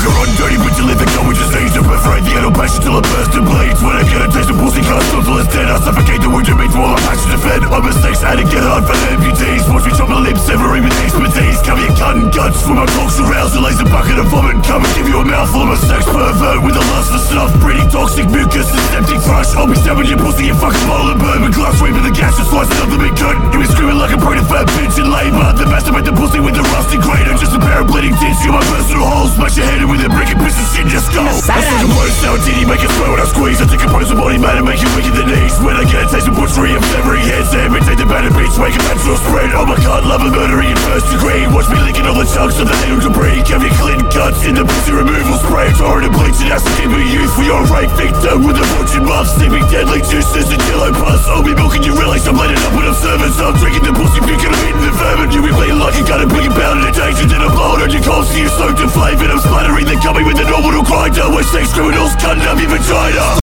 You're on dirty, but you live and go with disease. I perforate the idle passion till it bursts and bleeds. When I get a taste of pussy, can't stop till it's dead. I suffocate the wound you meet while I'm passion to fed. My mistakes had to get hard for amputees. Watch me chop my lips, severing with expertise. Cover your cut and guts when my cock's aroused. A laser bucket of vomit, come and give you a mouthful of a sex pervert with a lust for stuff. Pretty toxic mucus and septic thrush. I'll be stabbing your pussy, you fucking bottle of bourbon glass. Reaping the gas, just slicing up the big cut. You be screaming like a pregnant fat bitch in labor. Then masturbate the pussy with the rusty grater. Just a pair of bleeding tits, you're my personal hole. Smash your head in with a brick and piss and shit in your skull. I stick a bone sour titty, make it swear when I squeeze. I decompose the body matter, make you weak in the knees. When I get a taste of butchery, I'm severing heads. Amputate the battered beats, make a natural spread. Oh my god, love and murdering in first degree. Watch me licking all the chunks of the needle debris. Cover your clean cuts in the pussy removal spray. Torrent and bleach and acid keep a youth for your rape victim. With a butchered muff, steaming deadly juices and yellow pus. I'll be milking you real, I'm blended up with observance. I'm drinking the pussy, puking, I'm eating the vermin. You be bleeding like you got a big and pounded in danger. Then I'm blowing on your coals, so you're soaked in flavour. I'm splattering the gummy with an orbital grinder. Where sex criminals cutting up your vagina.